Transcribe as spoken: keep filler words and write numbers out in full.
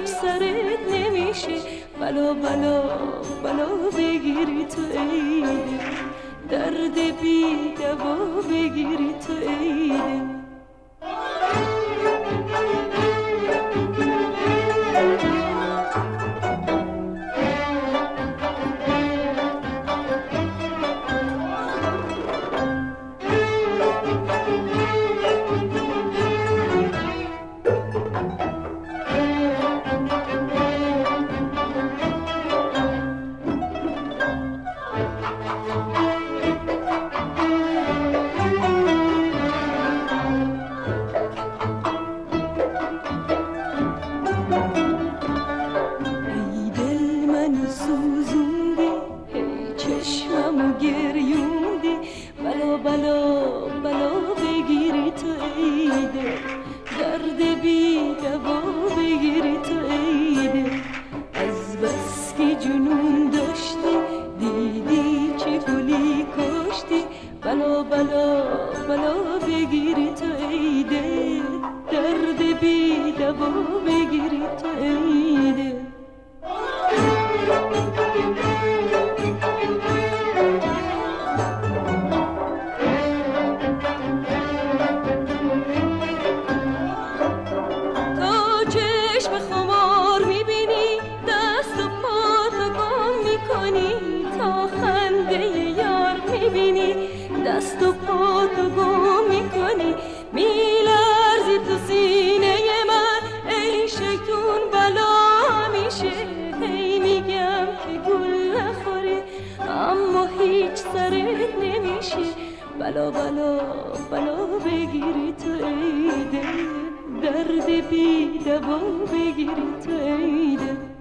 هیچ سرت نمیشه، بلا بلا بلا بگیری تو ای دل، درد بی دوا بگیری تو ای دل. دست و پا تو گم میکنی، میلرزی تو سینه من، ای شیطون بلا میشه. هی میگم که گل نخوری اما هیچ سرت نمیشه، بلا بلا بلا بگیری تو ای دل، درد بی دوا بگیری تو ای دل.